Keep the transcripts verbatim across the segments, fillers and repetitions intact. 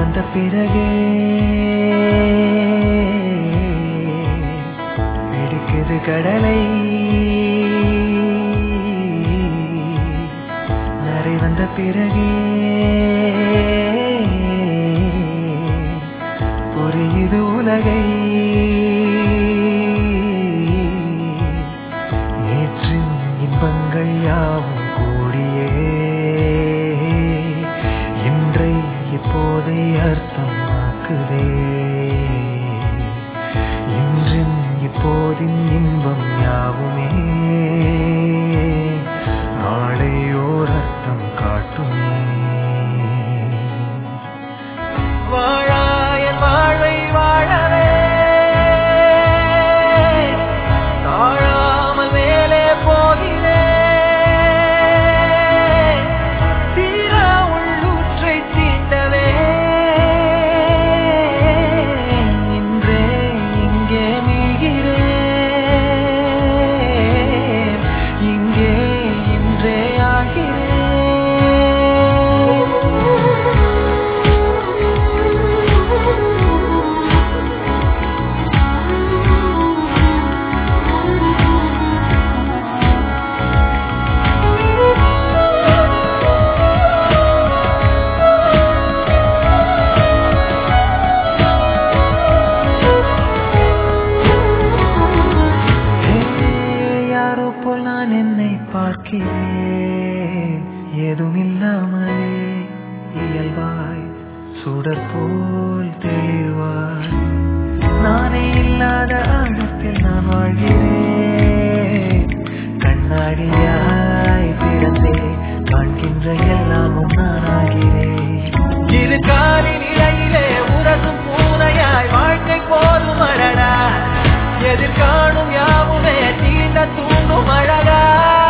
வந்த பிறகே பிடிக்குது கடலை நரை வந்த பிறகே புரியுது உலகை நேற்றின் இன்பங்கள் யாவும் கூடியே இன்றை இப்போதை அர்த்தமாக்குதே இன்றின் இப்போதின் இன்பம் யாவுமே நாளை ஓர் அர்த்தம் காட்டுமே வாழாயன் வாழ்வை வாழவே தாழாமல் மேலே போகிறே தீரா உள்ளூற்றை தீண்டவே இன்றே இங்கே மீகிறேன் இங்கே இன்றே ஆகிறேன் யாரோ போல் நான் என்னை பார்க்கிறேன் ஏதுமில்லாமலே இயல்பாய் சுடர் போல் தெளிவாய் நானே இல்லாத ஆழத்தில் நான் வாழ்கிறேன் கண்ணாடியாய் பிறந்தே காண்கின்ற எல்லாமும் நான் ஆகிறேன் இரு காலி நிலையிலே உரசும் பூனையாய் வாழ்க்கை போதும் அழகா எதிர்காணும் யாவுமே தீண்ட தூண்டும் அழகா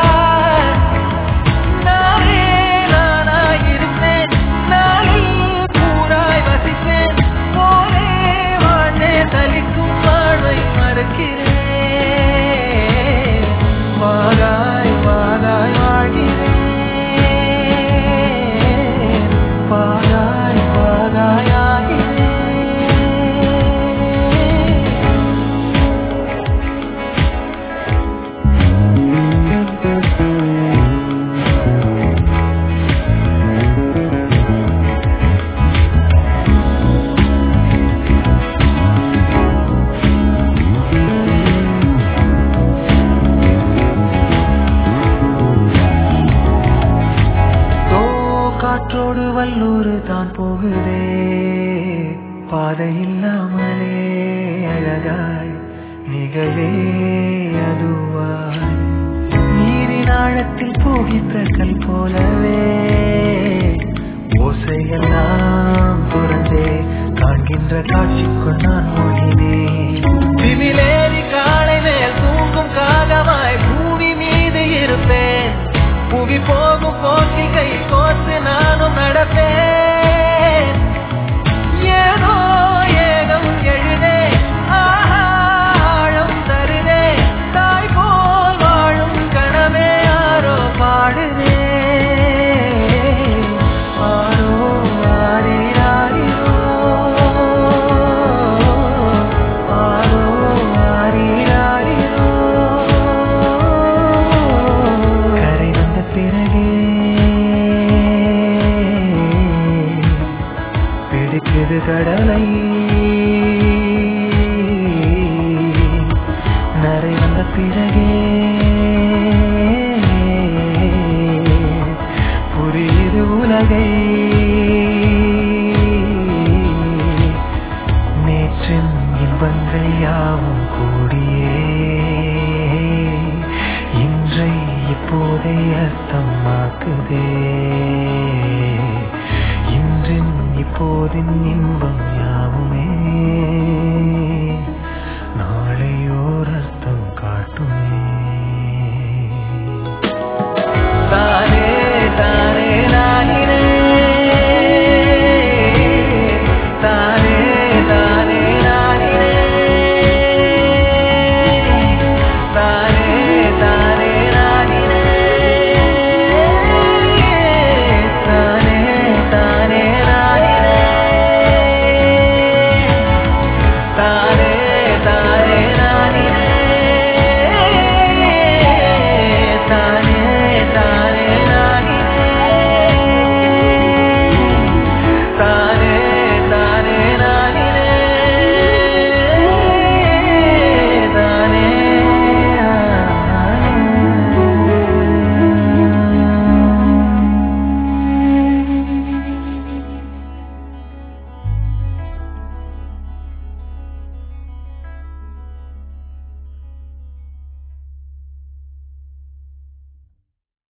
நானே நானாயிருந்தேன் நாளில் கூறாய் வசித்தேன் போலே வாழ்ந்தே தலிக்கும் வாழ்வை மறுக்கிறேன் வாகாய் வாகாய் வாழ்கிறேன் வாகாய் வாகாய் ஆகிறேன் காற்றோடு வல்லூர் தான் போகுதே பாதை இல்லாமலே அழகாய் நிகழே அதுவாய் நீரின் ஆழத்தில் போகின்ற கல் போலவே ஓசையெல்லாம் துறந்தே காண்கின்ற காட்சிக்குள் நான் மொழினேன் திமிலேறி காலை மேல் தூங்கும் காகமாய் பூமி மீது இருப்பேன் புவி போகும் போக்கில் கை கோர்த்து நானும் நடப்பேன் ஏதோ ஏகம் எழுதே ஆழம் தருதே தாய் போல் வாழும் கனவே யாரோ பாடுதே ஆரோ ஆரீராரோ ஆரோ ஆரீராரோ கரை வந்த பிறகே பிடிக்குது கடலை நரை வந்த பிறகே புரியுது உலகை நேற்றின் இன்பங்கள் யாவும் கூடியே இன்றை இப்போதை அர்த்தமாக்குதே இன்றின் இப்போதின் இன்பம் யாவுமே